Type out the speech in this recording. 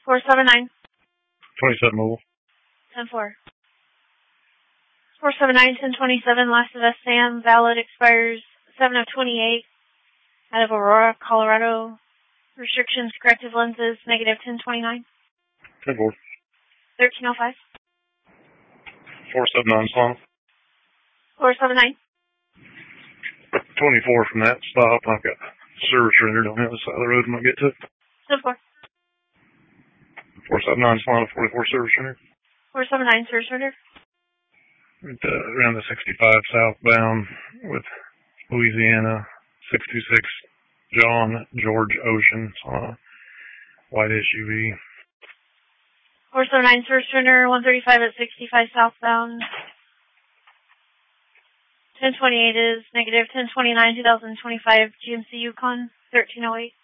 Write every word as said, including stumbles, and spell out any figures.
four seven nine. twenty-seven mobile. ten four. four seven nine, ten twenty-seven, last of us, Sam, valid, expires seven of twenty-eight, out of Aurora, Colorado. Restrictions, corrective lenses, negative ten twenty-nine. ten four. thirteen oh five. four seven nine Slana. four seven nine. twenty-four from that stop. I've got service rendered on the other side of the road when I get to it. ten four. four seven nine Slana, forty-four service rendered. four seven nine, service rendered. Uh, around the sixty-five southbound with Louisiana, six two six John George Ocean on a white S U V. four seven nine, service rendered, one thirty-five at sixty-five southbound. ten twenty-eight is negative ten twenty-nine, twenty twenty-five G M C Yukon, thirteen oh eight.